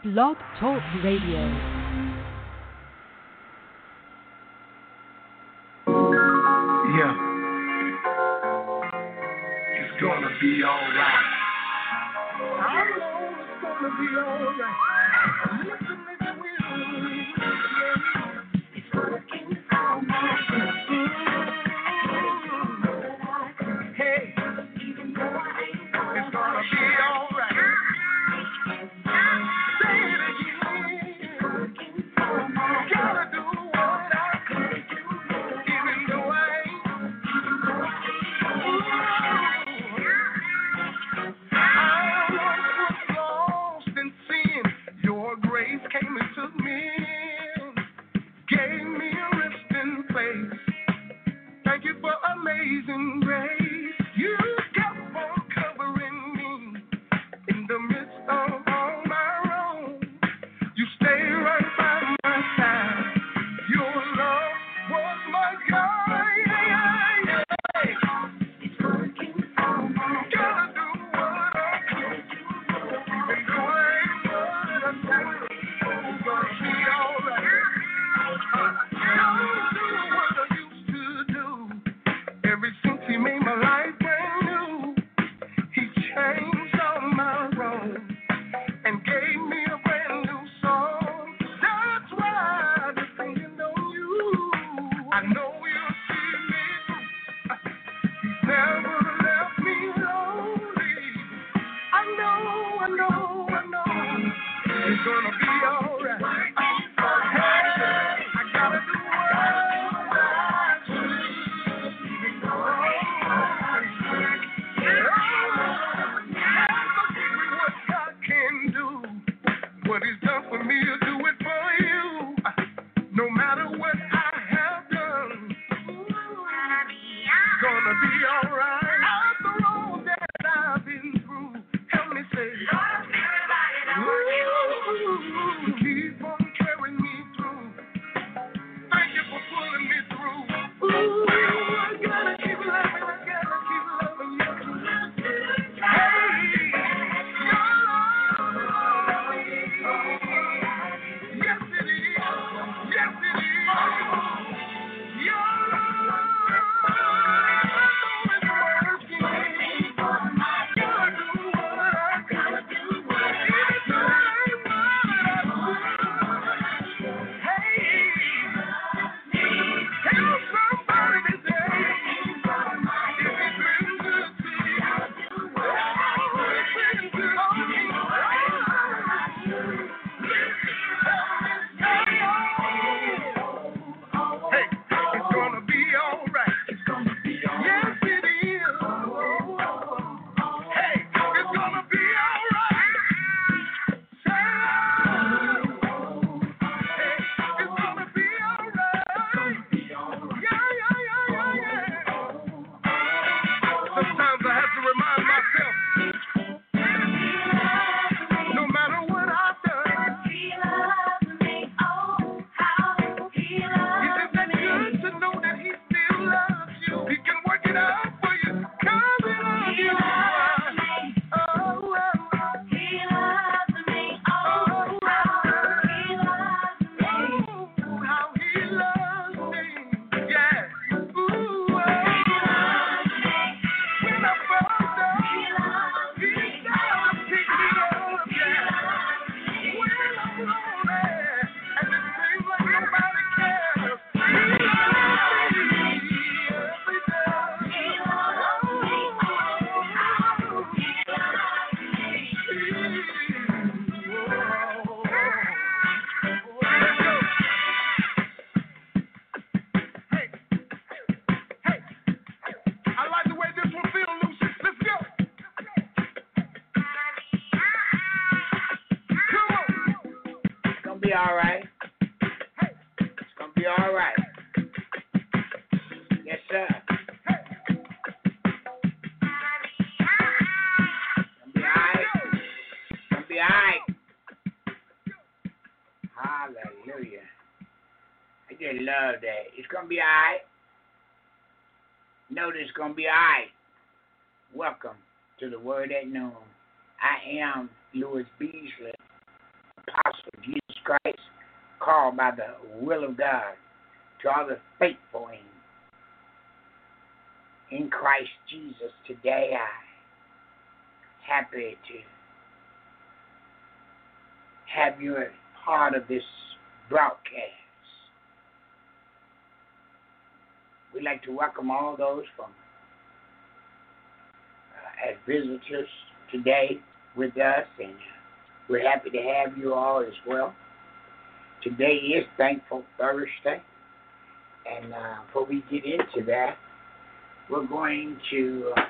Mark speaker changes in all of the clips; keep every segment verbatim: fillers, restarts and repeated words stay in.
Speaker 1: Blog Talk Radio.
Speaker 2: Yeah. It's gonna be alright. I know it's gonna be alright. Listen, it will. Yeah. It's working for my good. Hey, even though I ain't gonna it's gonna be alright. Say it again. It's working for my good. Gotta do what I could do. Even though I ain't. I was lost in sin. Your grace came and took me in. Gave me a resting place. Thank you for amazing grace. You kept on covering me in the midst of all my wrong. You stayed right by my side. Your love was my guide. It's working for my good. Gotta do what I can do. Even though I ain't what I said. It's gonna be alright. Don't do what I used to do. Ever since he made my life brand new, he changed all my wrongs and gave me a brand new song. That's why I'm depending on you. I know you'll see me through. He's never left me lonely. I know, I know, I know. It's gonna be alright. Hey, I gotta do what I do. Even though I ain't what God can do. What he's done for me, he'll do it for you. No matter what I have done, it's gonna be alright. After all that I've been through, help me say, ooh, keep on carrying me through. Thank you for pulling me through. Ooh, I gotta keep loving, I gotta keep loving you. Hey, your love. Yes, it is. Yes, it is. Your love is working. Gotta do what I gotta do. Even though I ain't what I do. Hey, tell somebody today if it's been good to you. Oh, it's been good to me. Hey, it's gonna be alright. It's gonna be alright. Yes, it is. Hey, it's gonna be alright. Hey, it's gonna be alright. Yeah, yeah, yeah, yeah, yeah. Sometimes I have to remind myself, no matter what I've done, isn't that good to know that he still loves you? He can work it out for you. 'Cause he loves you. Oh, oh, oh, oh, how he loves me. Yeah. Ooh, oh. When I fall down, he's there to pick me up. Yeah. When I'm lonely and it seems like nobody cares, he loves me. Yes, he does. Let's go. Hey, hey, I like the way this one feels, Lucy. Let's go. Come on.
Speaker 3: It's gonna be all right. It's gonna be all right. Yes, sir. It's gonna be all right. It's gonna be all right. Hallelujah. I just love that. It's gonna be all right. Know that it's gonna be all right. Welcome to the Word at Noon. I am Louis Beasley, Christ, called by the will of God, to all the faithful in, in Christ Jesus today, I happy to have you as part of this broadcast. We'd like to welcome all those from uh, as visitors today with us, and uh, we're happy to have you all as well. Today is Thankful Thursday, and uh, before we get into that, we're going to uh,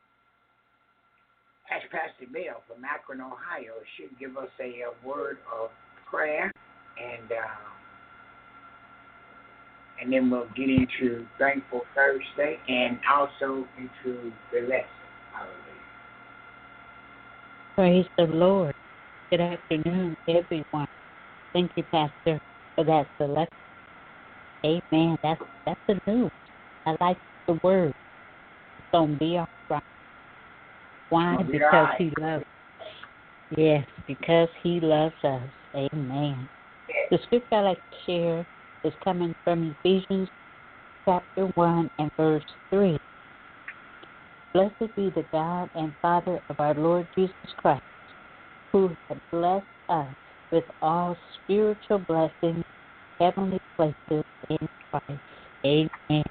Speaker 3: ask Pastor Bill from Akron, Ohio. Should give us a, a word of prayer, and uh, and then we'll get into Thankful Thursday and also into the lesson. Hallelujah.
Speaker 4: Praise the Lord. Good afternoon, everyone. Thank you, Pastor, for that selection. Amen. That's that's the news. I like the word. It's gonna be all right. Why?
Speaker 3: Be
Speaker 4: because
Speaker 3: right.
Speaker 4: He loves. Yes, because He loves us. Amen. The scripture I like to share is coming from Ephesians chapter one and verse three. Blessed be the God and Father of our Lord Jesus Christ, who has blessed us with all spiritual blessings, heavenly places in Christ. Amen.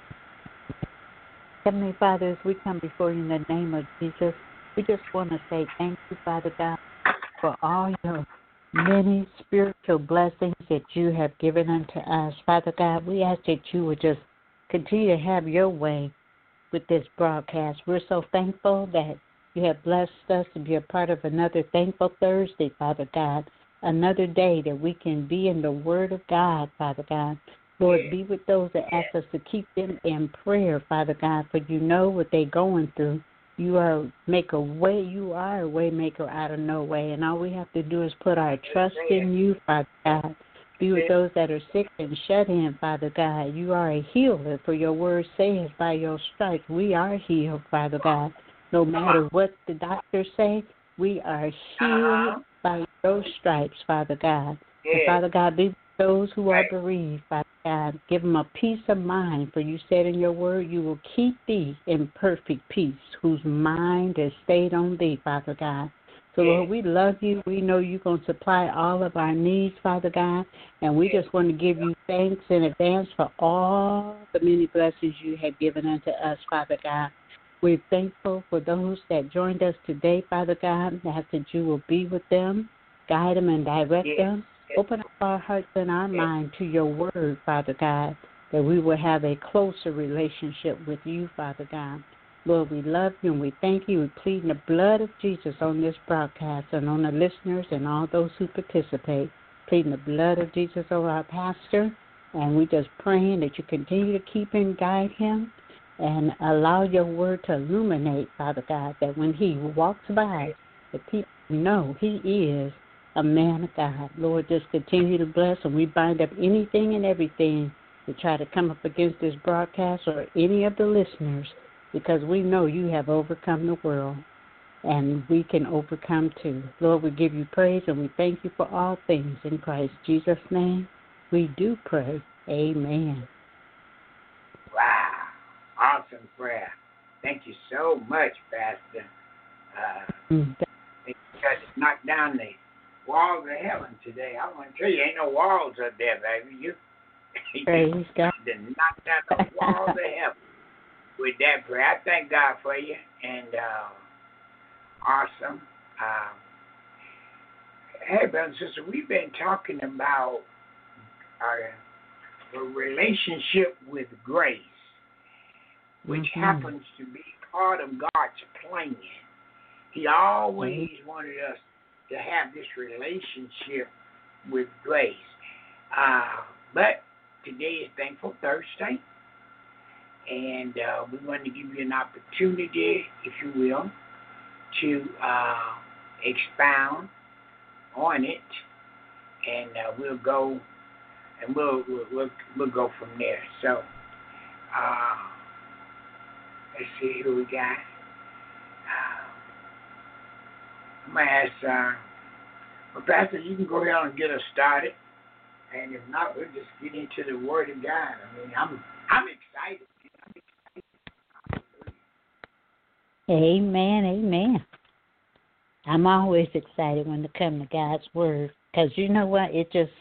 Speaker 4: Heavenly Father, as we come before you in the name of Jesus, we just want to say thank you, Father God, for all your many spiritual blessings that you have given unto us. Father God, we ask that you would just continue to have your way with this broadcast. We're so thankful that you have blessed us to be a part of another Thankful Thursday, Father God, another day that we can be in the Word of God, Father God. Lord, be with those that ask us to keep them in prayer, Father God, for you know what they're going through. You are make a way. You are a way maker out of no way, and all we have to do is put our trust in you, Father God. Be with those that are sick and shut in, Father God. You are a healer, for your word says, by your stripes we are healed, Father God. No matter what the doctors say, we are healed by those stripes, Father God. And Father God, be with those who are bereaved, Father God. Give them a peace of mind, for you said in your word, you will keep thee in perfect peace, whose mind is stayed on thee, Father God. So, Lord, we love you. We know you're going to supply all of our needs, Father God, and we just want to give you thanks in advance for all the many blessings you have given unto us, Father God. We're thankful for those that joined us today, Father God. I ask that you will be with them, guide them, and direct
Speaker 3: Yes.
Speaker 4: them. Open up our hearts and our mind to your word, Father God, that we will have a closer relationship with you, Father God. Lord, we love you and we thank you. We plead the blood of Jesus on this broadcast and on the listeners and all those who participate. Pleading the blood of Jesus over our pastor, and we just praying that you continue to keep and guide him and allow your word to illuminate, Father God, that when he walks by, the people know he is a man of God. Lord, just continue to bless, and we bind up anything and everything to try to come up against this broadcast or any of the listeners, because we know you have overcome the world, and we can overcome too. Lord, we give you praise, and we thank you for all things. In Christ Jesus' name, we do pray. Amen.
Speaker 3: Wow. Awesome prayer. Thank you so much, Pastor. Uh,
Speaker 4: Mm.
Speaker 3: you got to knock down the walls of heaven today. I want to tell you, ain't no walls up there, baby. You,
Speaker 4: Praise
Speaker 3: you
Speaker 4: God.
Speaker 3: to knock down the walls of heaven with that prayer. I thank God for you, and uh, awesome. Um, hey, brother and sister, we've been talking about our, our relationship with grace, which
Speaker 4: Mm-hmm.
Speaker 3: happens to be part of God's plan. He always mm-hmm. wanted us to have this relationship with grace. Uh, but today is Thankful Thursday, and uh, we want to give you an opportunity, if you will, to uh, expound on it, and uh, we'll go and we'll, we'll we'll we'll go from there. So, uh, let's see who we got. Uh, I'm gonna ask, uh, well, Pastor, you can go ahead and get us started. And if not, we'll just get into the Word of God. I mean, I'm I'm excited. I'm excited.
Speaker 4: Amen, amen. I'm always excited when to come to God's Word because you know what? It just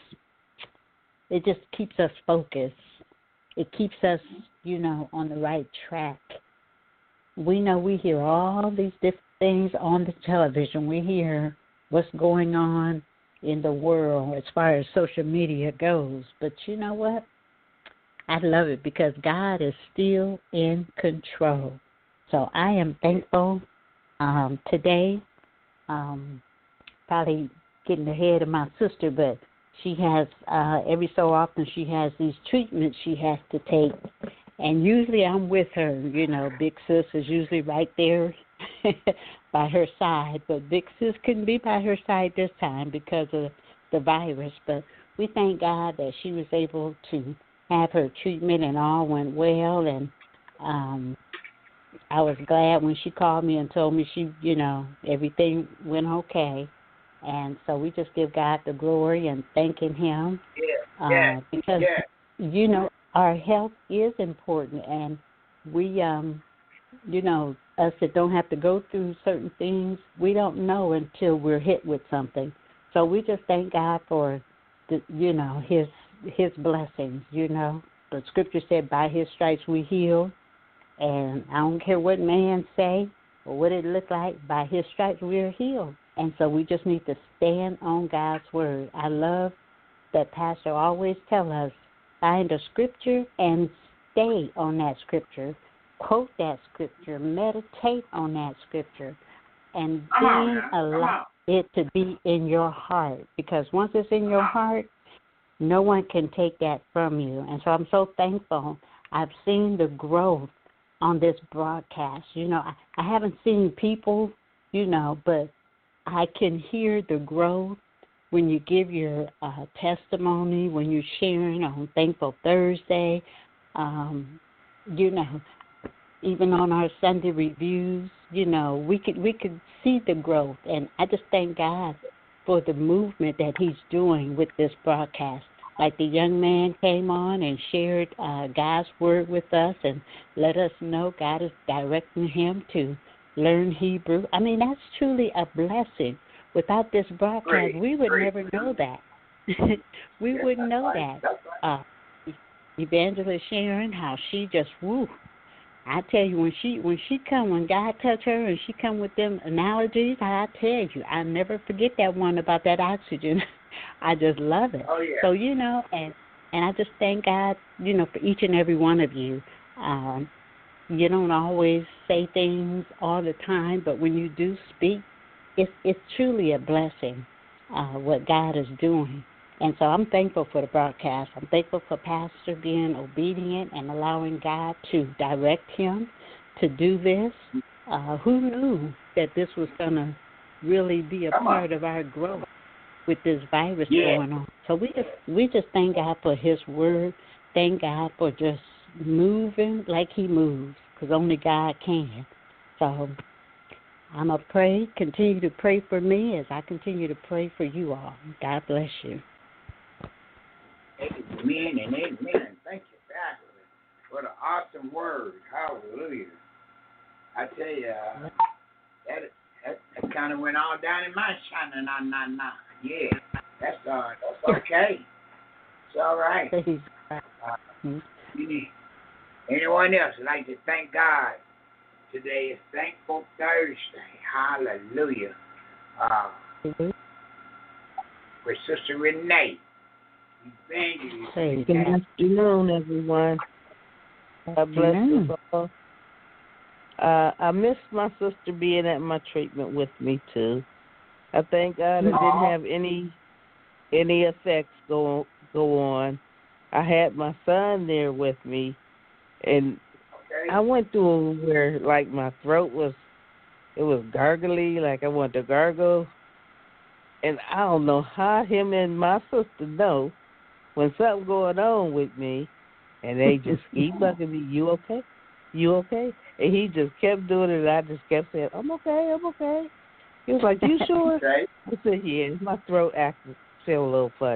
Speaker 4: it just keeps us focused. It keeps us, you know, on the right track. We know we hear all these different things on the television. We hear what's going on in the world as far as social media goes. But you know what? I love it because God is still in control. So I am thankful um, today. Um, probably getting ahead of my sister, but she has, uh, every so often she has these treatments she has to take. And usually I'm with her, you know, Big Sis is usually right there by her side. But Big Sis couldn't be by her side this time because of the virus. But we thank God that she was able to have her treatment and all went well. And um, I was glad when she called me and told me she, you know, everything went okay. And so we just give God the glory and thanking Him.
Speaker 3: Yeah,
Speaker 4: uh,
Speaker 3: yeah,
Speaker 4: because,
Speaker 3: yeah.
Speaker 4: you know, our health is important. And we, um, you know, us that don't have to go through certain things, we don't know until we're hit with something. So we just thank God for, the, you know, His His blessings, you know. The Scripture said, by His stripes we heal. And I don't care what man say or what it look like, by His stripes we are healed. And so we just need to stand on God's word. I love that Pastor always tell us, find a scripture and stay on that scripture. Quote that scripture. Meditate on that scripture. And then allow it to be in your heart. Because once it's in your heart, no one can take that from you. And so I'm so thankful. I've seen the growth on this broadcast. You know, I, I haven't seen people, you know, but I can hear the growth when you give your uh, testimony, when you're sharing on Thankful Thursday, um, you know, even on our Sunday reviews, you know, we could we could see the growth. And I just thank God for the movement that He's doing with this broadcast. Like the young man came on and shared uh, God's word with us and let us know God is directing him to learn Hebrew. I mean, that's truly a blessing. Without this broadcast, great, we would great. never know that. we yes, wouldn't know right. that. Right. Uh, Evangelist Sharon, how she just woo. I tell you, when she when she come, when God touch her and she come with them analogies, I tell you, I never forget that one about that oxygen. I just love it.
Speaker 3: Oh, yeah.
Speaker 4: So, you know, and and I just thank God, you know, for each and every one of you. Um, you don't always say things all the time, but when you do speak, it's it's truly a blessing, uh, what God is doing. And so I'm thankful for the broadcast. I'm thankful for Pastor being obedient and allowing God to direct him to do this. Uh, who knew that this was going to really be a
Speaker 3: Come
Speaker 4: part
Speaker 3: on.
Speaker 4: of our growth with this virus
Speaker 3: yeah.
Speaker 4: going on? So we just we just thank God for His word. Thank God for just moving like He moves, because only God can. So I'm going to pray, continue to pray for me as I continue to pray for you all. God bless you.
Speaker 3: Amen and amen. Thank you, Pastor, for the awesome word. Hallelujah. I tell you, uh, that, that that kind of went all down in my shana na na na. Yeah, that's uh, that's okay. It's all right. Uh, anyone else would like to thank God? Today is Thankful Thursday. Hallelujah. Uh, for Sister Renee.
Speaker 5: Hey, good afternoon, everyone. God bless us all. Uh, I miss my sister being at my treatment with me too. I thank God I didn't have any any effects go go on. I had my son there with me, and okay. I went through where like my throat was it was gargly, like I wanted to gargle, and I don't know how him and my sister know when something going on with me, and they just keep bugging me, you okay? You okay? And he just kept doing it, and I just kept saying, I'm okay, I'm okay. He was like, you sure?
Speaker 3: Okay.
Speaker 5: I said, yeah, my throat acted feel a little funny.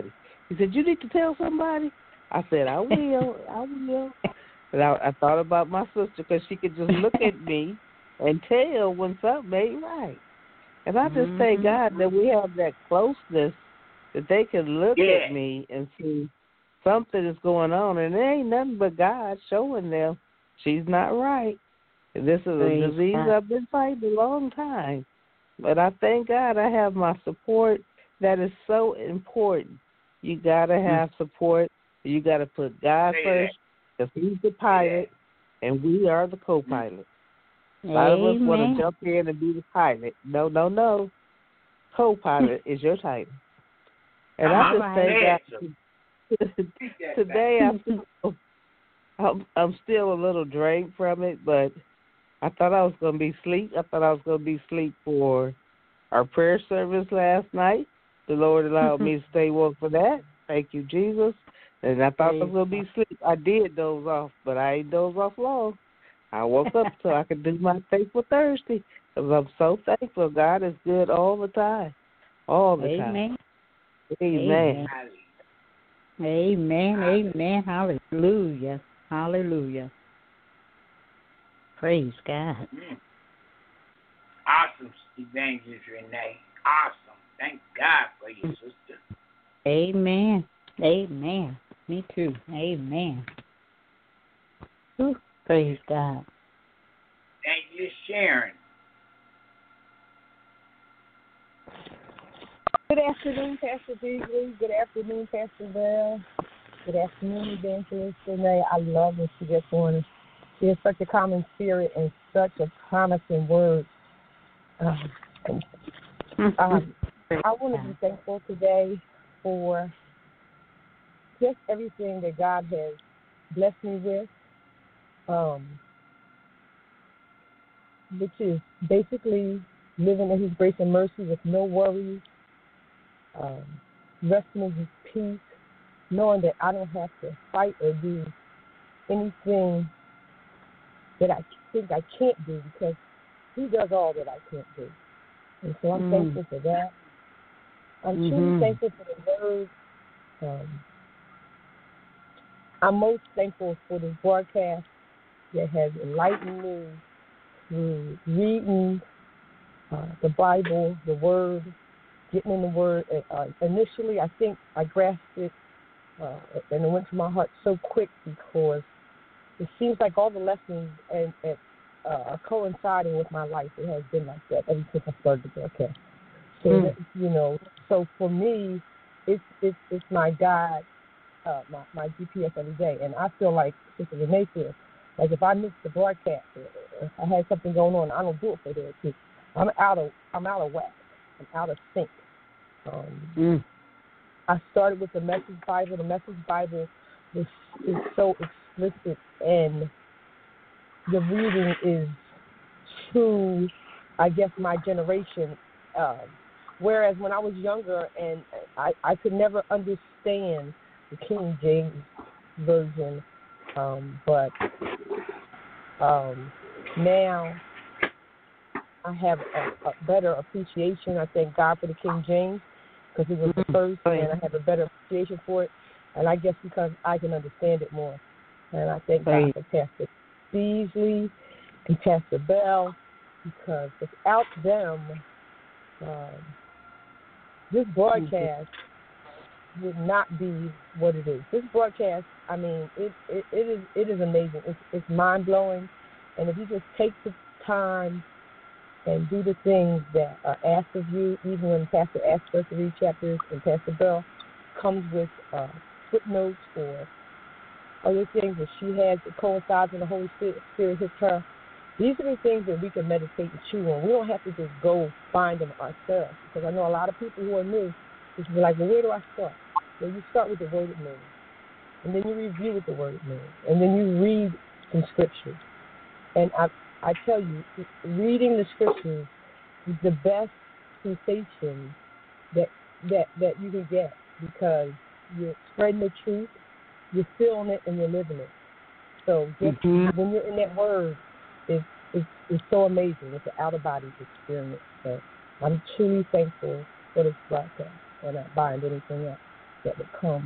Speaker 5: He said, you need to tell somebody. I said, I will, I will. And I, I thought about my sister because she could just look at me and tell when something ain't right. And I just
Speaker 3: Mm-hmm.
Speaker 5: thank God that we have that closeness that they can look
Speaker 3: Yeah.
Speaker 5: at me and see something is going on. And it ain't nothing but God showing them she's not right. And this is
Speaker 4: Praise
Speaker 5: a disease
Speaker 4: God.
Speaker 5: I've been fighting a long time. But I thank God I have my support. That is so important. You got to have support. You got to put God
Speaker 3: Say
Speaker 5: first because He's the pilot and we are the co-pilot. A lot of us want
Speaker 4: Amen.
Speaker 5: to jump in and be the pilot. No, no, no. Co-pilot is your title. And I
Speaker 4: All
Speaker 5: just
Speaker 4: right.
Speaker 5: thank God. Today I feel, I'm, I'm still a little drained from it, but I thought I was going to be asleep. I thought I was going to be asleep for our prayer service last night. The Lord allowed me to stay woke for that. Thank you, Jesus. And I thought I was going to be asleep. I did doze off, but I ain't doze off long. I woke up so I could do my Thankful Thursday because I'm so thankful. God is good all the time, all the
Speaker 4: Amen.
Speaker 5: time. Amen.
Speaker 4: Amen. Amen. Hallelujah. Hallelujah. Praise God.
Speaker 3: Mm. Awesome, Evangelist Renee. Awesome. Thank God for you, sister.
Speaker 4: Amen. Amen. Me too. Amen. Ooh, praise God.
Speaker 3: Thank you, Sharon.
Speaker 6: Good afternoon, Pastor Beasley. Good afternoon, Pastor Bell. Good afternoon, Evangelist Renee. I love when she gets on. She has such a common spirit and such a promising word. Um, um, I want to be thankful today for just everything that God has blessed me with, um, which is basically living in His grace and mercy with no worries, um, resting in His peace, knowing that I don't have to fight or do anything that I think I can't do because He does all that I can't do. And so I'm
Speaker 4: Mm.
Speaker 6: thankful for that. I'm
Speaker 4: Mm-hmm.
Speaker 6: truly thankful for the word. Um, I'm most thankful for this broadcast that has enlightened me through reading uh, the Bible, the Word, getting in the Word. Uh, initially, I think I grasped it uh, and it went to my heart so quick because it seems like all the lessons and, and uh, are coinciding with my life. It has been like that ever since I started the broadcast. So
Speaker 4: Mm.
Speaker 6: that, you know, so for me, it's it's it's my guide, uh, my my G P S every day, and I feel like Sister Renee feels like if I miss the broadcast, or if I had something going on, I don't do it for that too. I'm out of I'm out of whack. I'm out of sync. Um,
Speaker 4: Mm.
Speaker 6: I started with the Message Bible. The Message Bible is is so explicit, and the reading is to, I guess, my generation. Um, whereas when I was younger, and I, I could never understand the King James version, um, but um, now I have a, a better appreciation. I thank God for the King James because it was the first, and I have a better appreciation for it. And I guess because I can understand it more. And I thank God for Pastor Beasley and Pastor Bell because without them, um, this broadcast would not be what it is. This broadcast, I mean, it it, it is it is amazing. It's it's mind blowing, and if you just take the time and do the things that are asked of you, even when Pastor asks us to read chapters, and Pastor Bell comes with uh, footnotes or other things that she has that coincides when the Holy Spirit, Spirit hits her. These are the things that we can meditate and chew on. We don't have to just go find them ourselves. Because I know a lot of people who are new, just be like, well, where do I start? Well, you start with the Word it means. And then you review what the Word means. And then you read some scriptures. And I I tell you, reading the scriptures is the best sensation that that, that you can get because you're spreading the truth, you're feeling it, and you're living it. So just
Speaker 4: Mm-hmm.
Speaker 6: when you're in that Word, it's, it's, it's so amazing. It's an out-of-body experience. So I'm truly thankful for this broadcast. I'm not buying anything else. that would come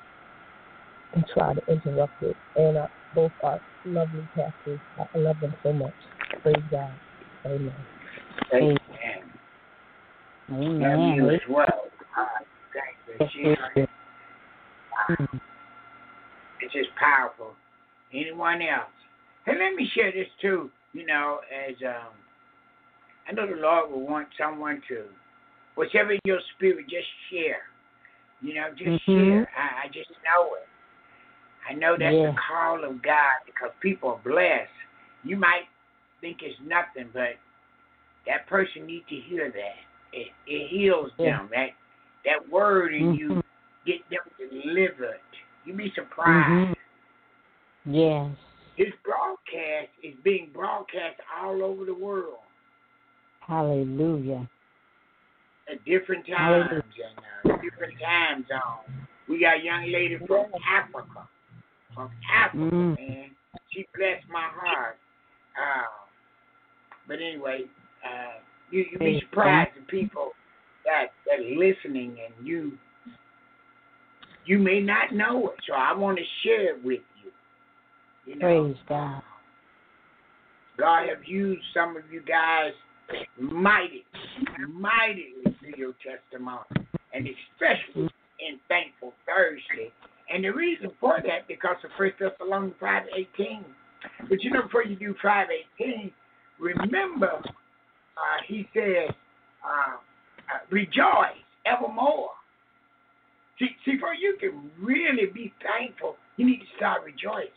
Speaker 6: and try to interrupt it. And uh, both are lovely pastors. I love them so much. Praise God. Amen.
Speaker 3: Amen.
Speaker 4: Amen.
Speaker 3: Love you as well. Uh, thank you, Jesus. Uh, it's just powerful. Anyone else? And let me share this too. You know, as um, I know the Lord will want someone to, whatever in your spirit, just share. You know, just
Speaker 4: mm-hmm.
Speaker 3: share. I, I just know it. I know that's
Speaker 4: yeah.
Speaker 3: the call of God because people are blessed. You might think it's nothing, but that person needs to hear that. It, it heals
Speaker 4: yeah.
Speaker 3: them. That that word in
Speaker 4: mm-hmm.
Speaker 3: you get them delivered. You'd be surprised.
Speaker 4: Mm-hmm. Yes.
Speaker 3: His broadcast is being broadcast all over the world.
Speaker 4: Hallelujah.
Speaker 3: At different times and uh, different time zones. We got a young lady from Africa. From Africa,
Speaker 4: mm.
Speaker 3: man. She blessed my heart. Uh, but anyway, uh, you you be surprised the people that that are listening and you you may not know it. So I want to share it with you. You know,
Speaker 4: praise God.
Speaker 3: God have used some of you guys mightily, mightily through your testimony, and especially in Thankful Thursday. And the reason for that, because of First Thessalonians five eighteen. But you know, before you do five eighteen, remember, uh, he says, uh, uh, rejoice evermore. See, see, for you can really be thankful, you need to start rejoicing.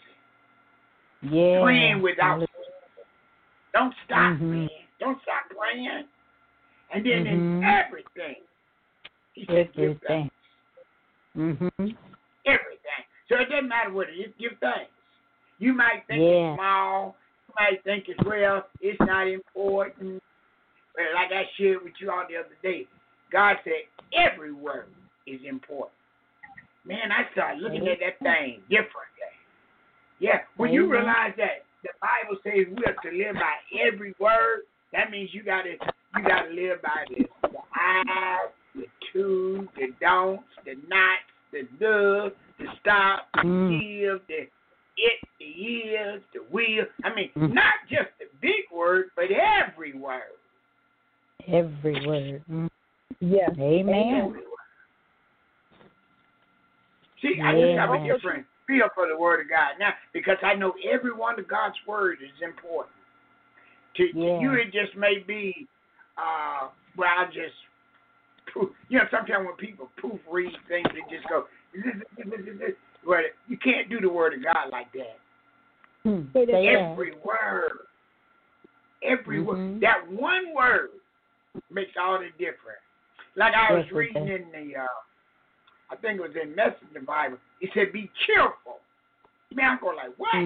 Speaker 4: Yeah.
Speaker 3: Praying without. Don't stop,
Speaker 4: mm-hmm.
Speaker 3: man. Don't stop praying. And then
Speaker 4: mm-hmm.
Speaker 3: in everything, he said, give thanks.
Speaker 4: Mm-hmm.
Speaker 3: Everything. So it doesn't matter what it is, give thanks. You might think
Speaker 4: yeah.
Speaker 3: it's small. You might think it's, well, it's not important. But like I shared with you all the other day, God said every word is important. Man, I started looking at that thing differently. Yeah, when you realize that the Bible says we have to live by every word, that means you gotta you gotta live by this. The I, the to, the don'ts, the nots, the does, the stop, the
Speaker 4: mm.
Speaker 3: give, the it, the is, the will. I mean,
Speaker 4: mm.
Speaker 3: not just the big word, but every word.
Speaker 4: Every word. Mm.
Speaker 6: Yes.
Speaker 4: Amen.
Speaker 3: See,
Speaker 4: yeah.
Speaker 3: I just have a different feel for the word of God now because I know every one of God's words is important. To,
Speaker 4: yeah.
Speaker 3: to you, it just may be, uh, well, I just, you know, sometimes when people proofread things, they just go, well, you can't do the word of God like that.
Speaker 4: Hmm.
Speaker 3: Every word, every
Speaker 4: mm-hmm.
Speaker 3: word, that one word makes all the difference. Like I was reading in the, uh, I think it was in Messenger Bible, it said, be cheerful. Man, I'm going like, what?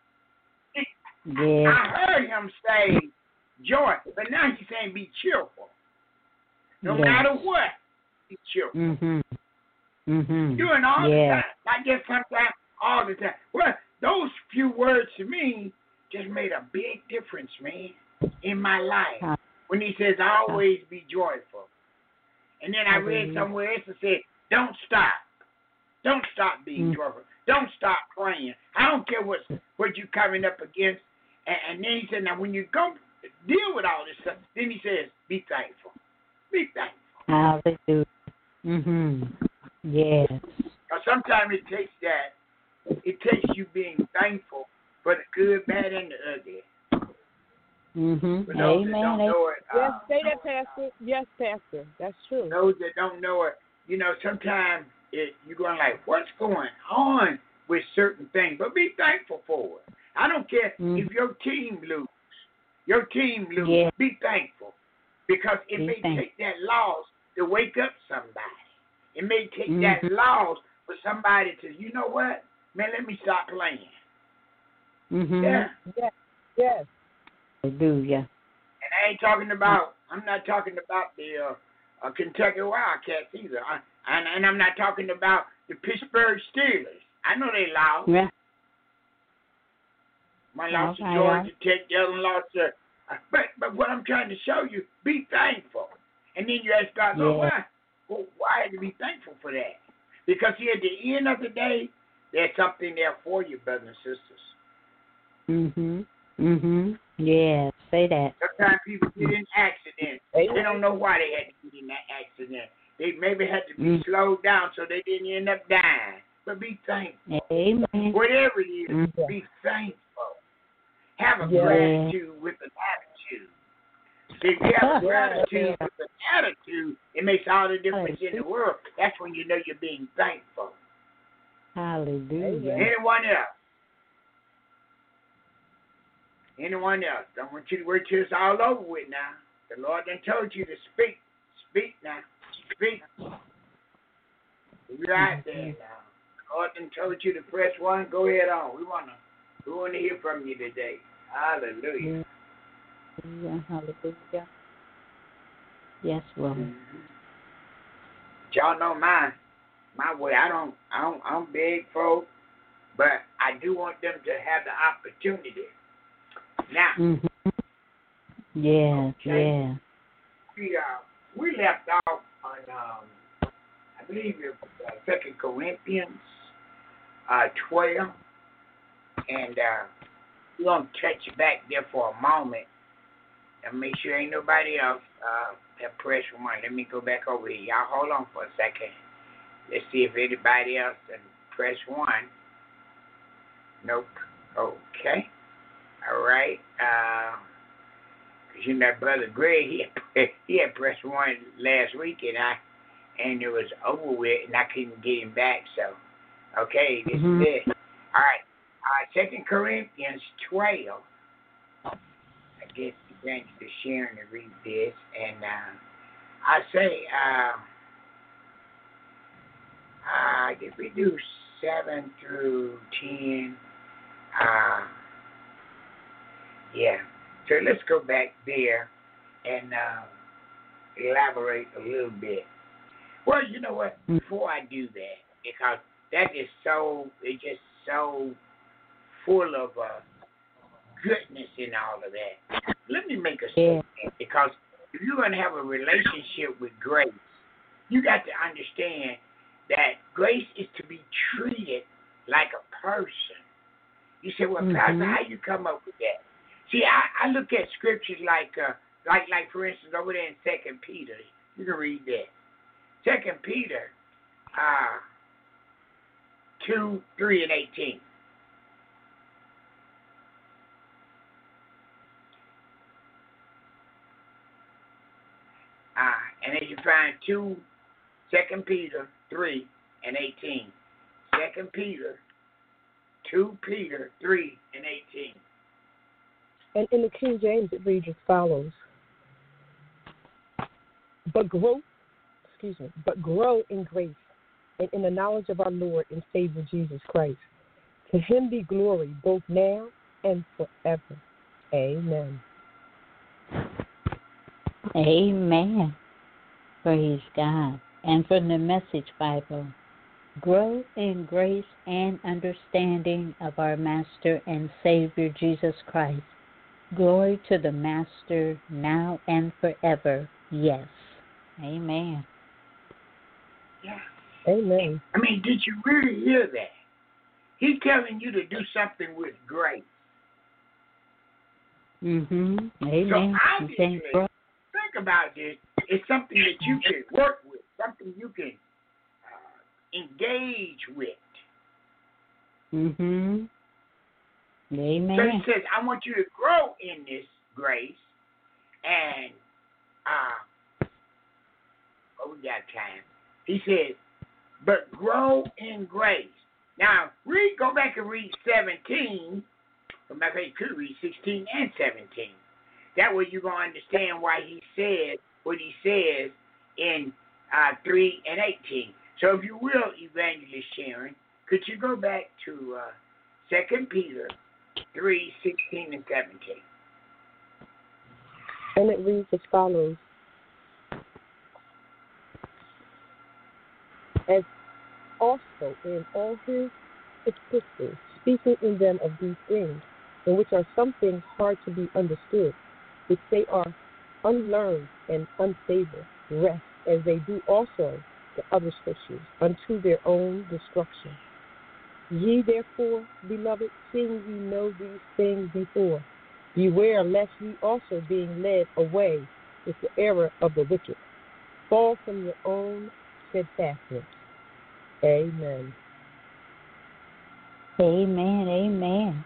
Speaker 4: Yeah.
Speaker 3: I heard him say joy, but now he's saying be cheerful. No
Speaker 4: yes.
Speaker 3: matter what, be cheerful.
Speaker 4: Mm-hmm. Mm-hmm.
Speaker 3: Doing all
Speaker 4: yeah.
Speaker 3: the time. I guess sometimes all the time. Well, those few words to me just made a big difference, man, in my life. Huh. When he says always be joyful. And then I read somewhere else and said, don't stop. Don't stop being mm-hmm. joyful. Don't stop praying. I don't care what what you're coming up against. And, and then he said, now when you go deal with all this stuff, then he says, be thankful. Be thankful.
Speaker 4: Hallelujah. Mm-hmm. Yes.
Speaker 3: Now, sometimes it takes that. It takes you being thankful for the good, bad, and the ugly.
Speaker 4: Mm-hmm.
Speaker 3: For those
Speaker 4: Amen.
Speaker 3: that don't know it,
Speaker 6: yes,
Speaker 3: uh,
Speaker 6: say that, Pastor. Yes, Pastor. That's true.
Speaker 3: Those that don't know it, you know, sometimes it, you're going like, what's going on with certain things? But be thankful for it. I don't care mm-hmm. if your team lose. Your team lose. Yeah. Be thankful. Because it
Speaker 4: be
Speaker 3: may
Speaker 4: thankful.
Speaker 3: take that loss to wake up somebody. It may take
Speaker 4: mm-hmm.
Speaker 3: that loss for somebody to, you know what? Man, let me stop playing.
Speaker 4: Mm-hmm.
Speaker 3: Yeah.
Speaker 6: Yes. Yes.
Speaker 4: Hallelujah.
Speaker 3: And I ain't talking about, I'm not talking about the uh, uh, Kentucky Wildcats either. I, and, and I'm not talking about the Pittsburgh Steelers. I know they lost.
Speaker 4: Yeah.
Speaker 3: One lost
Speaker 4: okay,
Speaker 3: to Georgia
Speaker 4: yeah.
Speaker 3: Tech, the other one lost to, uh, but, but what I'm trying to show you, be thankful. And then you ask God, Lord,
Speaker 4: yeah.
Speaker 3: why? Well, why to be thankful for that? Because here at the end of the day, there's something there for you, brothers and sisters.
Speaker 4: Mhm. Mhm. Yeah, say that.
Speaker 3: Sometimes people get in accidents. They don't know why they had to get in that accident. They maybe had to be mm. slowed down so they didn't end up dying. But be thankful.
Speaker 4: Amen.
Speaker 3: Whatever it is, mm. be thankful. Have a yeah. gratitude with an attitude. See, if you have a gratitude with an attitude, it makes all the difference in the world. That's when you know you're being thankful.
Speaker 4: Hallelujah.
Speaker 3: Anyone else? Anyone else? Don't want you to wait till it's all over with now. The Lord done told you to speak. Speak now. Speak. You're right there now. The Lord done told you to press one. Go ahead on. We wanna we wanna hear from you today. Hallelujah.
Speaker 4: Yeah, hallelujah. Yes, Lord.
Speaker 3: Mm-hmm. Y'all know my my way. I don't I don't I'm big folk, but I do want them to have the opportunity. Now,
Speaker 4: mm-hmm. yeah,
Speaker 3: okay,
Speaker 4: yeah.
Speaker 3: We uh we left off on um I believe it was uh, Second Corinthians uh twelve, and uh, we're gonna touch back there for a moment and make sure ain't nobody else uh that press one. Let me go back over here. Y'all hold on for a second. Let's see if anybody else can press one. Nope. Okay. All right. Uh, cause you know that brother Greg, he had, he had pressed one last week, and I and it was over with, and I couldn't get him back. So, okay, this mm-hmm. is it. All right. Uh, Second Corinthians twelve. I guess thanks to Sharon to read this, and uh, I say, uh, uh, if we do seven through ten, uh. Yeah. So let's go back there and uh, elaborate a little bit. Well, you know what? Before I do that, because that is so, it's just so full of uh, goodness in all of that. Let me make a statement, because if you're going to have a relationship with grace, you got to understand that grace is to be treated like a person. You say, well, mm-hmm. Pastor, how you come up with that? See, I, I look at scriptures like, uh, like, like for instance, over there in Second Peter. You can read that. Second Peter, uh, two, three, and eighteen. Uh, and then you find two, Second Peter three and eighteen. Second Peter, two Peter three and eighteen.
Speaker 6: And in the King James, it reads as follows: But grow, excuse me, but grow in grace and in the knowledge of our Lord and Savior Jesus Christ. To Him be glory both now and forever. Amen.
Speaker 4: Amen. Praise God. And from the Message Bible, grow in grace and understanding of our Master and Savior Jesus Christ. Glory to the Master now and forever. Yes. Amen.
Speaker 3: Yeah.
Speaker 6: Amen.
Speaker 3: I mean, did you really hear that? He's telling you to do something with grace.
Speaker 4: Mm-hmm. Amen.
Speaker 3: So obviously, think about this. It's something that you can work with, something you can uh, engage with.
Speaker 4: Mm-hmm. Amen.
Speaker 3: So he says, I want you to grow in this grace, and uh, oh, we got time. He says, but grow in grace. Now, read, go back and read seventeen. Go back, you could read sixteen and seventeen. That way you're going to understand why he said what he says in uh, three and eighteen. So if you will, Evangelist Sharon, could you go back to uh, Second Peter three, sixteen, and seventeen.
Speaker 6: And it reads as follows: As also in all his epistles, speaking in them of these things, in which are some things hard to be understood, which they are unlearned and unstable, rest, as they do also the other scriptures, unto their own destruction. Ye therefore, beloved, seeing ye know these things before, beware lest ye also, being led away with the error of the wicked, fall from your own steadfastness. Amen.
Speaker 4: Amen, amen.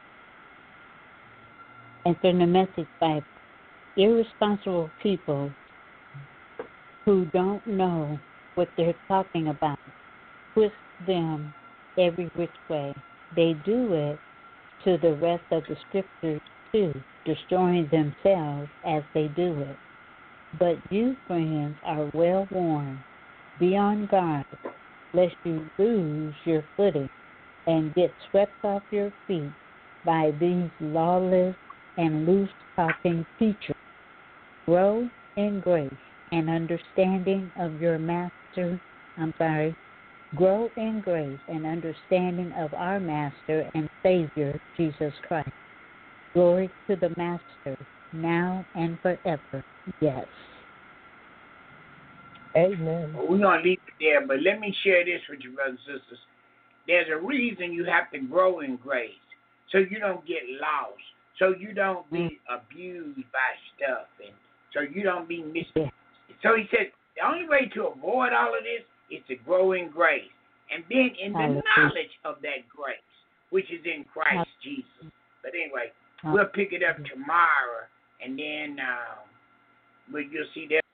Speaker 4: And from the Message Bible, irresponsible people who don't know what they're talking about twist them every which way. They do it to the rest of the scriptures too, destroying themselves as they do it. But you, friends, are well warned. Be on guard, lest you lose your footing and get swept off your feet by these lawless and loose-talking teachers. Grow in grace and understanding of your master, I'm sorry, grow in grace and understanding of our Master and Savior, Jesus Christ. Glory to the Master, now and forever. Yes.
Speaker 6: Amen.
Speaker 3: Well, we're going to leave it there, but let me share this with you, brothers and sisters. There's a reason you have to grow in grace, so you don't get lost, so you don't be abused by stuff, and so you don't be mis. So he said the only way to avoid all of this is to grow in grace, and then in the knowledge of that grace, which is in Christ Jesus. But anyway, we'll pick it up tomorrow, and then um, we'll, you'll see that